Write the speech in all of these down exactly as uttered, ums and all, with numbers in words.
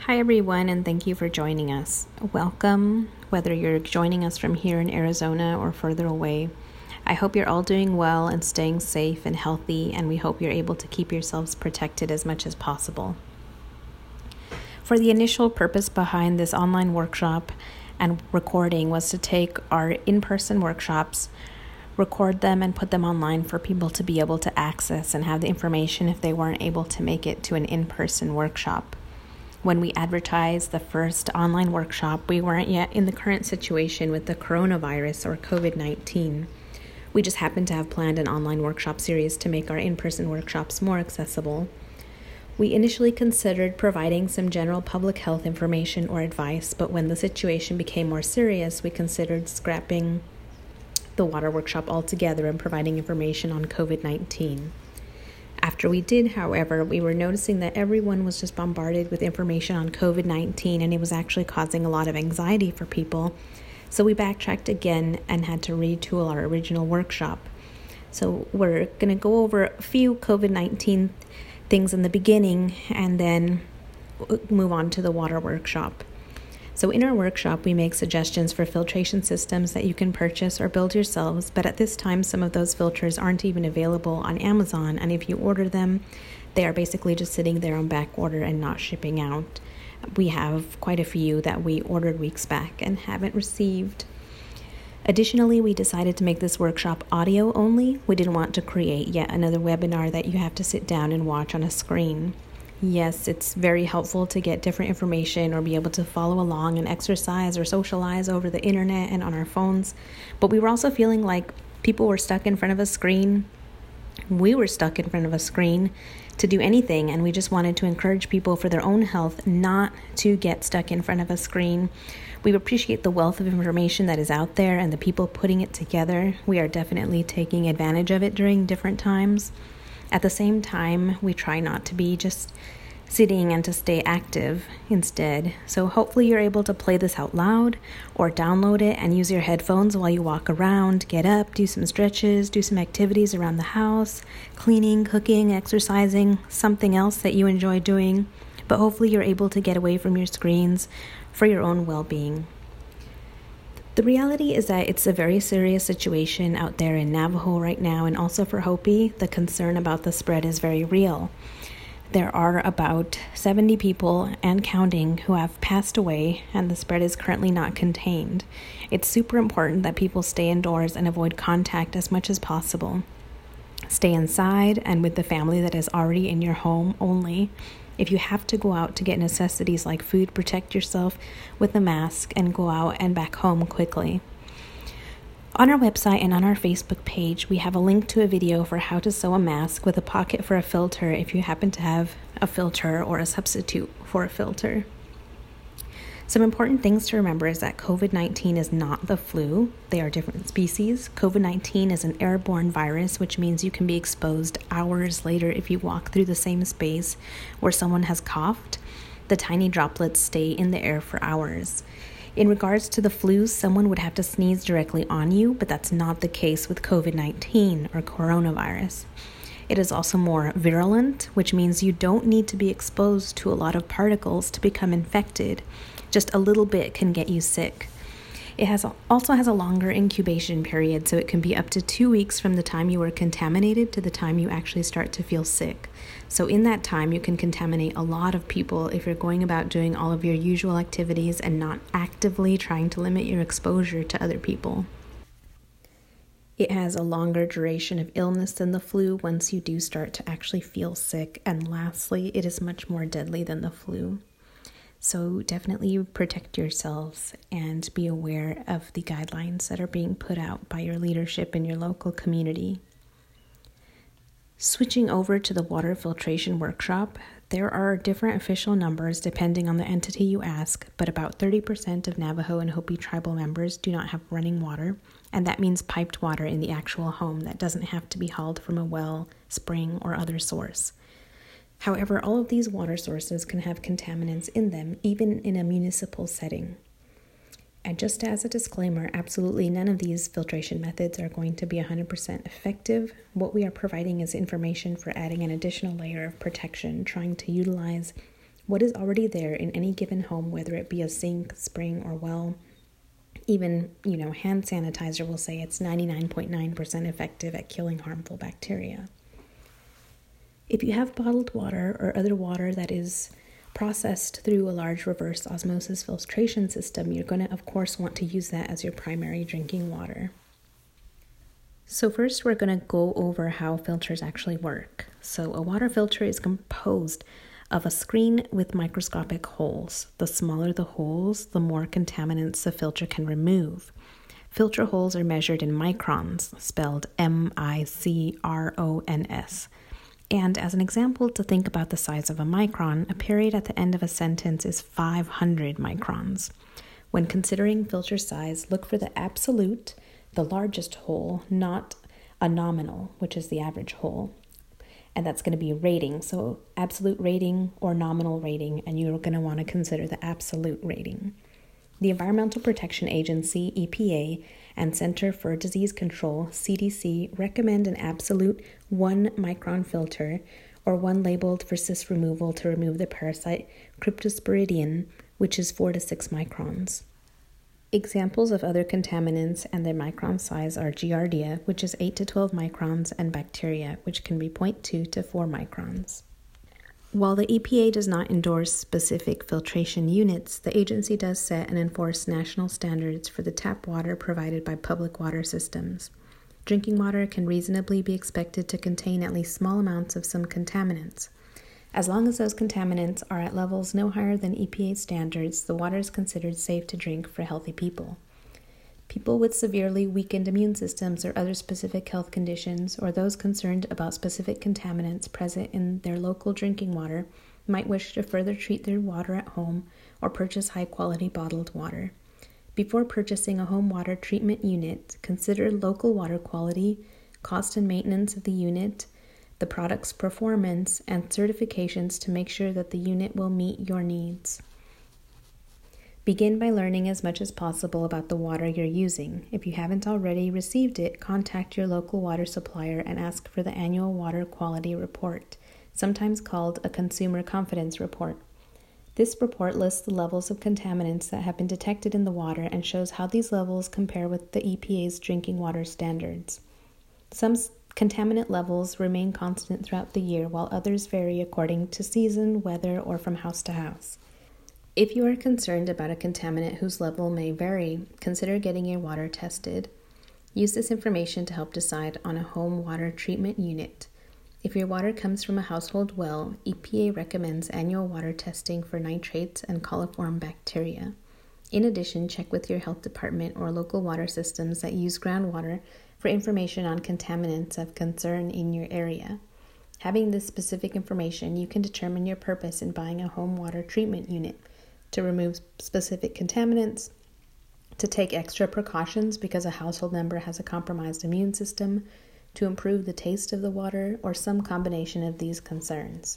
Hi everyone, and thank you for joining us. Welcome, whether you're joining us from here in Arizona or further away. I hope you're all doing well and staying safe and healthy, and we hope you're able to keep yourselves protected as much as possible. For the initial purpose behind this online workshop and recording was to take our in-person workshops, record them, and put them online for people to be able to access and have the information if they weren't able to make it to an in-person workshop. When we advertised the first online workshop, we weren't yet in the current situation with the coronavirus or covid nineteen. We just happened to have planned an online workshop series to make our in-person workshops more accessible. We initially considered providing some general public health information or advice, but when the situation became more serious, we considered scrapping the water workshop altogether and providing information on covid nineteen. After we did, however, we were noticing that everyone was just bombarded with information on covid nineteen, and it was actually causing a lot of anxiety for people. So we backtracked again and had to retool our original workshop. So we're going to go over a few covid nineteen things in the beginning and then move on to the water workshop. So in our workshop, we make suggestions for filtration systems that you can purchase or build yourselves, but at this time, some of those filters aren't even available on Amazon, and if you order them, they are basically just sitting there on back order and not shipping out. We have quite a few that we ordered weeks back and haven't received. Additionally, we decided to make this workshop audio only. We didn't want to create yet another webinar that you have to sit down and watch on a screen. Yes, it's very helpful to get different information or be able to follow along and exercise or socialize over the internet and on our phones. But we were also feeling like people were stuck in front of a screen. We were stuck in front of a screen to do anything, and we just wanted to encourage people for their own health not to get stuck in front of a screen. We appreciate the wealth of information that is out there and the people putting it together. We are definitely taking advantage of it during different times. At the same time, we try not to be just sitting and to stay active instead. So hopefully you're able to play this out loud or download it and use your headphones while you walk around, get up, do some stretches, do some activities around the house, cleaning, cooking, exercising, something else that you enjoy doing. But hopefully you're able to get away from your screens for your own well-being. The reality is that it's a very serious situation out there in Navajo right now, and also for Hopi, the concern about the spread is very real. There are about seventy people and counting who have passed away, and the spread is currently not contained. It's super important that people stay indoors and avoid contact as much as possible. Stay inside and with the family that is already in your home only. If you have to go out to get necessities like food, protect yourself with a mask and go out and back home quickly. On our website and on our Facebook page, we have a link to a video for how to sew a mask with a pocket for a filter if you happen to have a filter or a substitute for a filter. Some important things to remember is that covid nineteen is not the flu. They are different species. covid nineteen is an airborne virus, which means you can be exposed hours later if you walk through the same space where someone has coughed. The tiny droplets stay in the air for hours. In regards to the flu, someone would have to sneeze directly on you, but that's not the case with covid nineteen or coronavirus. It is also more virulent, which means you don't need to be exposed to a lot of particles to become infected. Just a little bit can get you sick. It has also has a longer incubation period, so it can be up to two weeks from the time you were contaminated to the time you actually start to feel sick. So in that time, you can contaminate a lot of people if you're going about doing all of your usual activities and not actively trying to limit your exposure to other people. It has a longer duration of illness than the flu once you do start to actually feel sick. And lastly, it is much more deadly than the flu. So definitely protect yourselves and be aware of the guidelines that are being put out by your leadership in your local community. Switching over to the water filtration workshop, there are different official numbers depending on the entity you ask, but about thirty percent of Navajo and Hopi tribal members do not have running water, and that means piped water in the actual home that doesn't have to be hauled from a well, spring, or other source. However, all of these water sources can have contaminants in them, even in a municipal setting. And just as a disclaimer, absolutely none of these filtration methods are going to be one hundred percent effective. What we are providing is information for adding an additional layer of protection, trying to utilize what is already there in any given home, whether it be a sink, spring, or well. Even, you know, hand sanitizer will say it's ninety-nine point nine percent effective at killing harmful bacteria. If you have bottled water or other water that is processed through a large reverse osmosis filtration system, you're going to, of course, want to use that as your primary drinking water. So first, we're going to go over how filters actually work. So a water filter is composed of a screen with microscopic holes. The smaller the holes, the more contaminants the filter can remove. Filter holes are measured in microns, spelled M I C R O N S. And as an example to think about the size of a micron, a period at the end of a sentence is five hundred microns. When considering filter size, look for the absolute, the largest hole, not a nominal, which is the average hole. And that's going to be rating. So absolute rating or nominal rating, and you're going to want to consider the absolute rating. The Environmental Protection Agency, E P A, and Center for Disease Control, C D C, recommend an absolute one micron filter or one labeled for cyst removal to remove the parasite Cryptosporidium, which is four to six microns. Examples of other contaminants and their micron size are Giardia, which is eight to twelve microns, and bacteria, which can be zero point two to four microns. While the E P A does not endorse specific filtration units, the agency does set and enforce national standards for the tap water provided by public water systems. Drinking water can reasonably be expected to contain at least small amounts of some contaminants. As long as those contaminants are at levels no higher than E P A standards, the water is considered safe to drink for healthy people. People with severely weakened immune systems or other specific health conditions, or those concerned about specific contaminants present in their local drinking water, might wish to further treat their water at home or purchase high-quality bottled water. Before purchasing a home water treatment unit, consider local water quality, cost and maintenance of the unit, the product's performance, and certifications to make sure that the unit will meet your needs. Begin by learning as much as possible about the water you're using. If you haven't already received it, contact your local water supplier and ask for the annual water quality report, sometimes called a consumer confidence report. This report lists the levels of contaminants that have been detected in the water and shows how these levels compare with the E P A's drinking water standards. Some contaminant levels remain constant throughout the year, while others vary according to season, weather, or from house to house. If you are concerned about a contaminant whose level may vary, consider getting your water tested. Use this information to help decide on a home water treatment unit. If your water comes from a household well, E P A recommends annual water testing for nitrates and coliform bacteria. In addition, check with your health department or local water systems that use groundwater for information on contaminants of concern in your area. Having this specific information, you can determine your purpose in buying a home water treatment unit: to remove specific contaminants, to take extra precautions because a household member has a compromised immune system, to improve the taste of the water, or some combination of these concerns.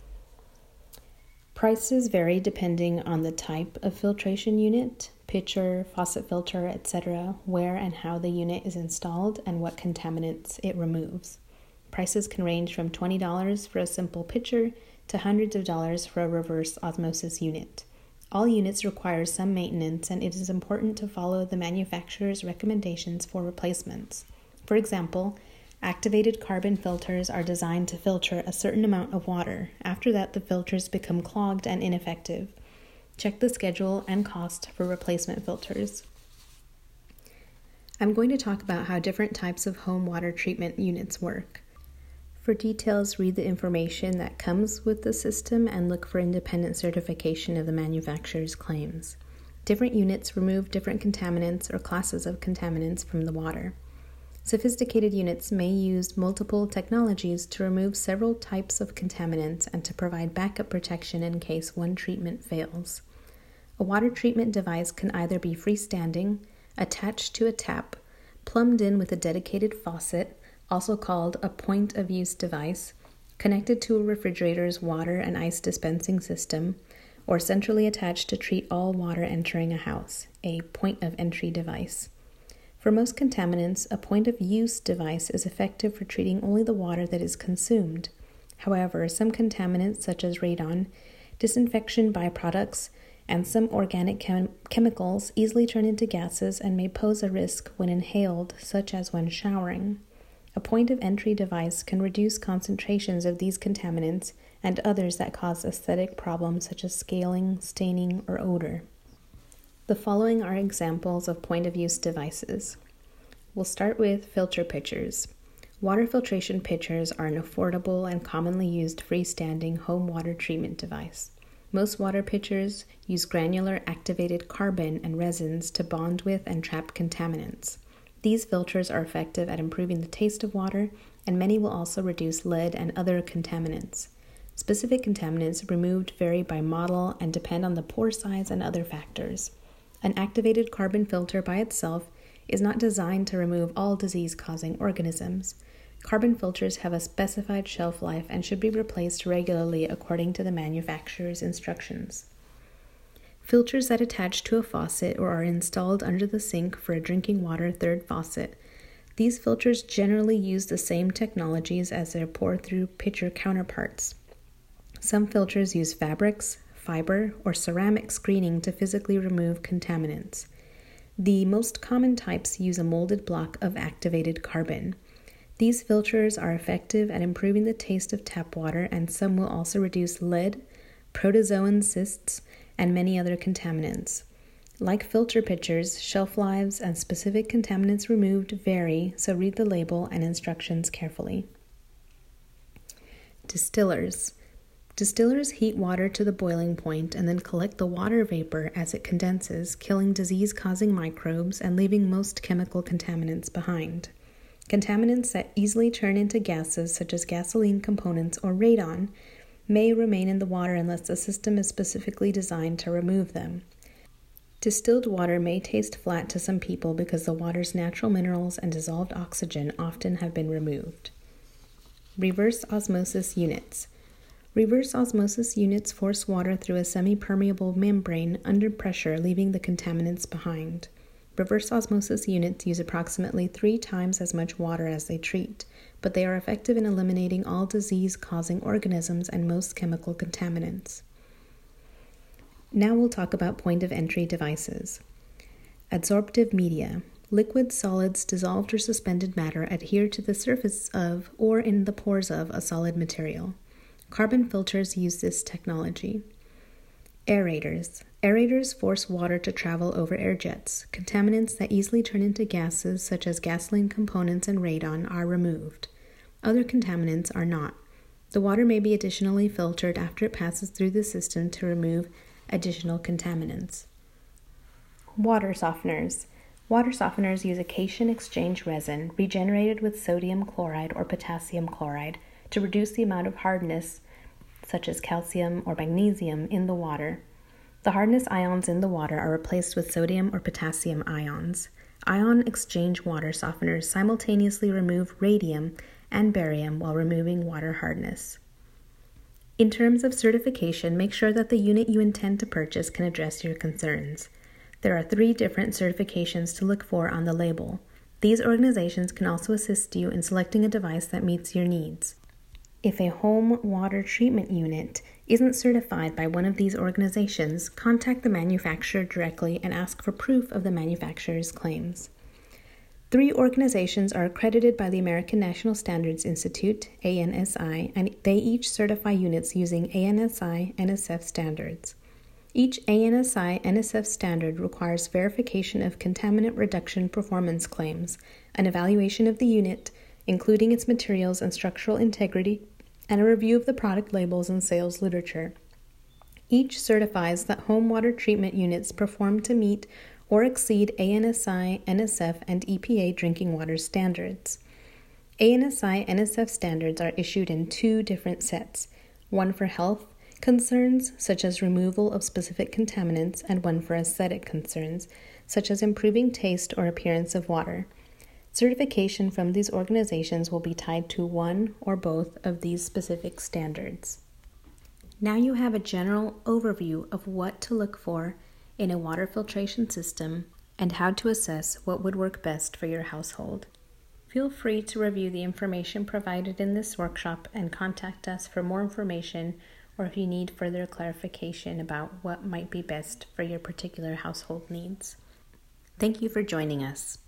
Prices vary depending on the type of filtration unit, pitcher, faucet filter, et cetera, where and how the unit is installed, and what contaminants it removes. Prices can range from twenty dollars for a simple pitcher to hundreds of dollars for a reverse osmosis unit. All units require some maintenance, and it is important to follow the manufacturer's recommendations for replacements. For example, activated carbon filters are designed to filter a certain amount of water. After that, the filters become clogged and ineffective. Check the schedule and cost for replacement filters. I'm going to talk about how different types of home water treatment units work. For details, read the information that comes with the system and look for independent certification of the manufacturer's claims. Different units remove different contaminants or classes of contaminants from the water. Sophisticated units may use multiple technologies to remove several types of contaminants and to provide backup protection in case one treatment fails. A water treatment device can either be freestanding, attached to a tap, plumbed in with a dedicated faucet, also called a point-of-use device, connected to a refrigerator's water and ice dispensing system, or centrally attached to treat all water entering a house, a point-of-entry device. For most contaminants, a point-of-use device is effective for treating only the water that is consumed. However, some contaminants, such as radon, Disinfection byproducts and some organic chem- chemicals easily turn into gases and may pose a risk when inhaled, such as when showering. A point-of-entry device can reduce concentrations of these contaminants and others that cause aesthetic problems such as scaling, staining, or odor. The following are examples of point-of-use devices. We'll start with filter pitchers. Water filtration pitchers are an affordable and commonly used freestanding home water treatment device. Most water pitchers use granular activated carbon and resins to bond with and trap contaminants. These filters are effective at improving the taste of water, and many will also reduce lead and other contaminants. Specific contaminants removed vary by model and depend on the pore size and other factors. An activated carbon filter by itself is not designed to remove all disease-causing organisms. Carbon filters have a specified shelf life and should be replaced regularly according to the manufacturer's instructions. Filters that attach to a faucet or are installed under the sink for a drinking water third faucet. These filters generally use the same technologies as their pour-through pitcher counterparts. Some filters use fabrics, fiber, or ceramic screening to physically remove contaminants. The most common types use a molded block of activated carbon. These filters are effective at improving the taste of tap water, and some will also reduce lead, protozoan cysts, and many other contaminants. Like filter pitchers, shelf lives and specific contaminants removed vary, so read the label and instructions carefully. Distillers. Distillers heat water to the boiling point and then collect the water vapor as it condenses, killing disease-causing microbes and leaving most chemical contaminants behind. Contaminants that easily turn into gases, such as gasoline components or radon, may remain in the water unless the system is specifically designed to remove them. Distilled water may taste flat to some people because the water's natural minerals and dissolved oxygen often have been removed. Reverse osmosis units. Reverse osmosis units force water through a semi-permeable membrane under pressure, leaving the contaminants behind. Reverse osmosis units use approximately three times as much water as they treat, but they are effective in eliminating all disease-causing organisms and most chemical contaminants. Now we'll talk about point-of-entry devices. Adsorptive media. Liquid, solids, dissolved, or suspended matter adhere to the surface of or in the pores of a solid material. Carbon filters use this technology. Aerators. Aerators force water to travel over air jets. Contaminants that easily turn into gases, such as gasoline components and radon, are removed. Other contaminants are not. The water may be additionally filtered after it passes through the system to remove additional contaminants. Water softeners. Water softeners use a cation exchange resin regenerated with sodium chloride or potassium chloride to reduce the amount of hardness, such as calcium or magnesium, in the water. The hardness ions in the water are replaced with sodium or potassium ions. Ion exchange water softeners simultaneously remove radium and barium while removing water hardness. In terms of certification, make sure that the unit you intend to purchase can address your concerns. There are three different certifications to look for on the label. These organizations can also assist you in selecting a device that meets your needs. If a home water treatment unit isn't certified by one of these organizations, contact the manufacturer directly and ask for proof of the manufacturer's claims. Three organizations are accredited by the American National Standards Institute, A N S I, and they each certify units using A N S I N S F standards. Each A N S I N S F standard requires verification of contaminant reduction performance claims, an evaluation of the unit, including its materials and structural integrity, and a review of the product labels and sales literature. Each certifies that home water treatment units perform to meet or exceed A N S I, N S F, and E P A drinking water standards. A N S I, N S F standards are issued in two different sets, one for health concerns, such as removal of specific contaminants, and one for aesthetic concerns, such as improving taste or appearance of water. Certification from these organizations will be tied to one or both of these specific standards. Now you have a general overview of what to look for in a water filtration system and how to assess what would work best for your household. Feel free to review the information provided in this workshop and contact us for more information or if you need further clarification about what might be best for your particular household needs. Thank you for joining us.